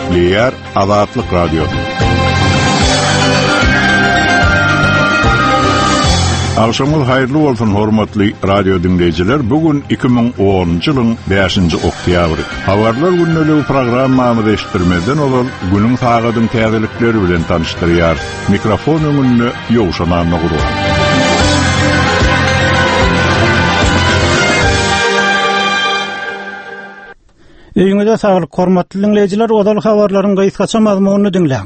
Gepleyer Azatlyk Radio. Akşamyl haýyrly bolsun hormatly radio dinleýijiler. Bugün 2010-njy ýylyň 5-nji oktýabry. Habarlar günnäli programmamy eşitdirmeden olan günüň sagadyň täzelikleri bilen tanıştyrýar. Mikrofon öňünde Ýowşan Nurul. Öňüňizde saglyk hormatly dinleýijiler, odaly habarlaryň gaýtgaça mazmunyny dinleň.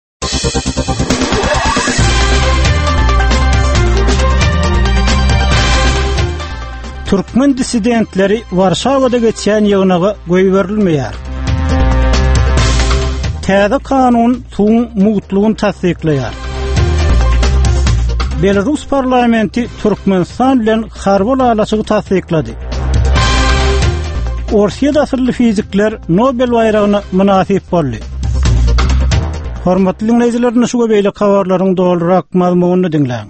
Türkmen dissidentleri Warşawada geçen ýygynaga goý berilmeýär. Täze kanun suň mutlugyny tasdikleýär. Belarus parlamenti Türkmenistan bilen harby alaçygy tasdiklady. Orsiýa dasyrly fizikler Nobel bayragyna münasip boldy. Hormatly dinleýijiler, şu beýle habarlaryň doldurak mazmunyny dinleň.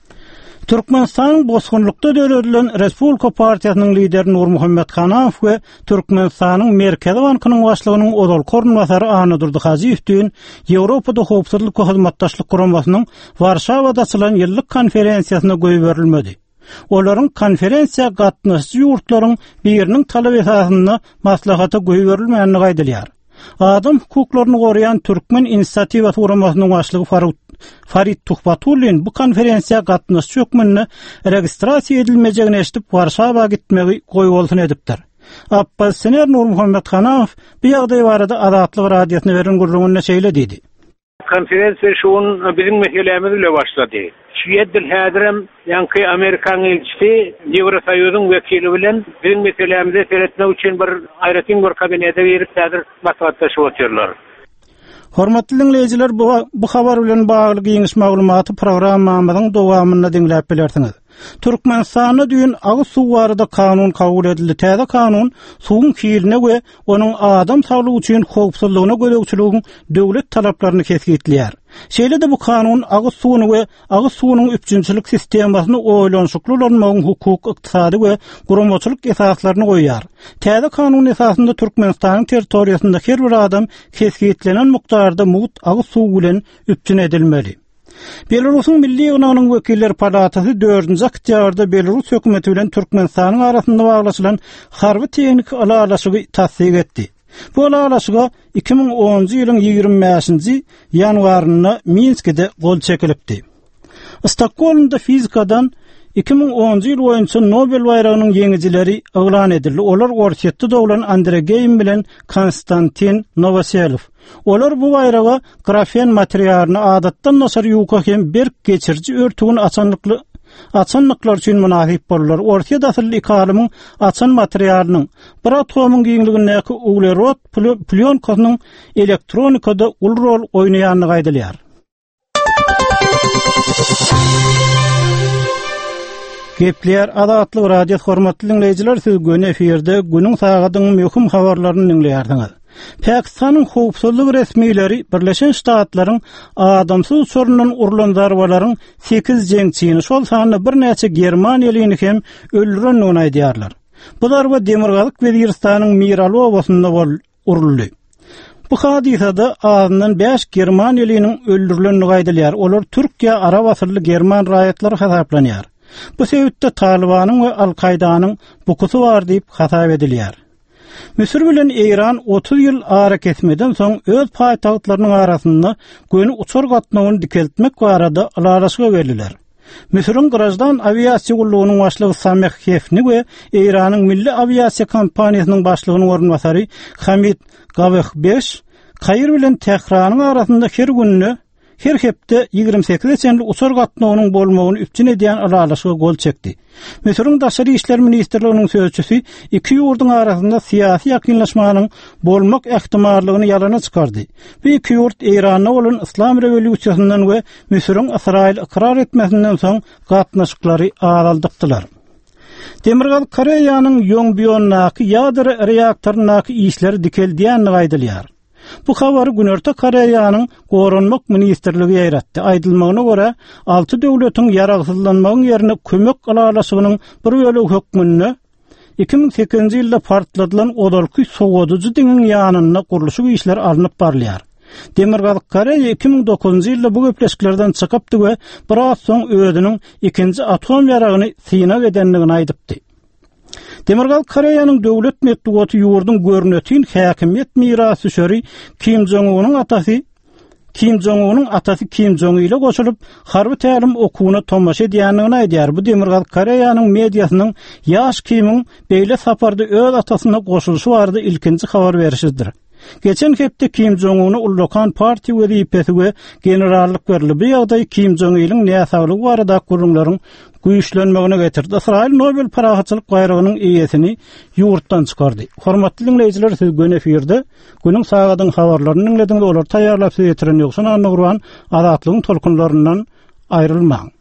Türkmenistan bosgunlukda döwletilen Respublika Partiýasynyň lideri Nurmuhammed Hanaw we Türkmenistanyň Merkezi Bankynyň başlygynyň odal korunmasary Anydur Hajiýewdiň Ýewropada howpsuzlyk we hyzmatdaşlyk guramasynyň Warşawada açylan ýyllyk konferensiýasyna goý berilmedi. Olaryň konferensiýa gatnaşçy ýurtlaryň biriniň talap esasyna maslahata goý berilmegini gaýdylýar. Adam hukuklaryny goraýan Türkmen inisiatiwasy guramasynyň başlygy Farid Tuhbatulin bu konferensiýa gatnaşçy hökmünde registrasiýa edilmejegini eşitip Warşawa gitmegi goý bolsun edipdir. Abbas Sener Nurmuhammed Hanaw bu ýagdaý barada Azatlyk radiosyna beren gurrugunda şeýle dedi. Konferensiýa şuň biziň meselemiz bilen başlady. Şüýeddil häzirem ýanky Amerikan elçisi Ýewrosoýuzyň wekili bilen biziň meselemizi seretmek üçin bir aýratyn bir kabinete berip häzir maslahatdaşyp oturýarlar. Hormatly dinleýijiler, bu habar bilen bagly giňiş maglumaty programmamyzyň dowamyny dinläp bilersiňiz. Türkmenistanda düýün agyz suw barada kanun kabul edildi. Täze kanun suwun kiýiline we onuň adam saglygy üçin howpsuzlygyna göregçiligiň döwlet talaplaryny kesgitleýär. Şeýle-de bu kanun agyz suwuny we agyz suwunyň üçinçilik sistemasyny oýlanşykly bolanmagyň hukuk, ykdysady we guramaçylyk esaslaryny goýýar. Täze kanun esasynda Türkmenistanyň territoriýasynda her bir adam kesgitlenen mukdarda mut agyz suw bilen üçin edilmeli. Belarusyň Milli Ýygynyň wekiller palatasy 4-nji oktýabrda Belarus hökümeti bilen Türkmenistanyň arasynda baglaşylan harby teknik alaçygy tasdik etdi. Bu alaçyga 2010-njy ýylyň 25-nji ýanwaryna Minskde gol çekilipdi. Stokholmda fizikadan 2010-njy ýyl boýunça Nobel bayragynyň ýeňijileri eglan edildi. Olar Orsiýetde dowlan Andrey Geym bilen Konstantin Novoselov. Olar bu bayraga grafen materialyny adatdan nasar ýuka hem berk geçirji örtügün açanlyklar üçin münasip bollar. Orsiýa dasyrly kalymy açan materialynyň bir atomyň giňligindäki uglerod plyonkanyň elektronikada ul rol oýnaýanyny gaýdylýar. Gepleyer Azatlyk radio hormatly dinleýijiler, siz gün eferde günüň sagadyň möhüm habarlaryny dinleýärdiňiz. Pakistanyň howpsuzlyk resmiýetleri Birleşen Ştatlaryň adamsyz uçurundan urulan zarbalaryň 8 jeňçini, şol sany bir näçe Germaniýalyny hem öldürenini aýdýarlar. Bu zarba Demirgazyk Weziristanyň Miraly obasynda uruldy. Bu hadisada azyndan 5 Germaniýalynyň öldürilenini gaýdylýar. Olar Türkiýe arab asyrly German raýatlary hasaplanýar. Bu sebäpde Talibanyň we Al-Qaydanyň bukusy bar diýip hasap edilýär. Misir bilen Iran 30 ýyl ara kesmeden soň öz paýtagtlarynyň arasynda göni uçur gatnawyny dikeltmek barada alaçyga geldiler. Misir'in Grajdan aviasiya gullugynyň başlygy Sameh Hefni we Iranyň milli aviasiya kompaniýasynyň başlygynyň ornbasary Hamid Gavehbeş Kaýr bilen Tehranyň arasynda her günne her hepde 28 senli uçur gatnawynyň bolmagyny üçin edýän alaçyga gol çekdi. Misir'in Daşary işler ministrliginiň sözçüsi iki ýurduň arasynda syýasy ýakynlaşmanyň bolmak ähtimallygyny ýalana çykardy. Bu iki ýurt Iranda bolan Islam rewolýusiýasyndan we Misir'in Israil ikrar etmesinden soň gatnaşyklary araldypdylar. Demirgazyk Koreýanyň Yongbyon-naky ýadry reaktorynaky işleri dikeldiýäni gaýdylýar. Bu habary Günorta Koreýanyň Gorunmak ministrligi ýaratdy. Aýdylmagyna görä, 6 döwletiň ýaragsyzlanmagyň ýerine kömek alaçygynyň bir bölegi hökmünde 2008-nji ýylda partladylan odalky sowadyjy diňiň ýanyna gurulşy işler alınıp barlyar. Demirgaz Koreýa 2009-njy ýylda bu göpleşiklerden çykypdy we biraz soň özüniň ikinji atom ýaragyny synap edenligini aýdypdy. Demirgaz Koreýanyň döwlet medeniýeti ýurdun görnetini häkimiýet mirasy şöri Kim Jong-unyň atası Kim Jong ile goşulyp harby tälim okuwyna tomaşa edýänligini aýdýar. Bu Demirgaz Koreýanyň mediasynyň ýaş Kim'iň beýle saparda öz atasyna goşulşy barada ilkinji habar berişidir. Geçen hepde Kim Jong-uny Ullukan Parti wezipesi we generallyk berildi. Bu ýagdaý Kim Jong-ilň näsaglygy barada gurulmaryň güýçlenmegine getirdi. Israil Nobel parahatçylyk gaýrygynyň eýesini ýurtdan çykardy. Hormatly dinleýijiler, siz gün efirde günüň sagadyň habarlaryny dinlediňiz. Olar taýýarlap size getiren ýoksa Nurwan Azatlygyň tolkunlaryndan aýrylmaň.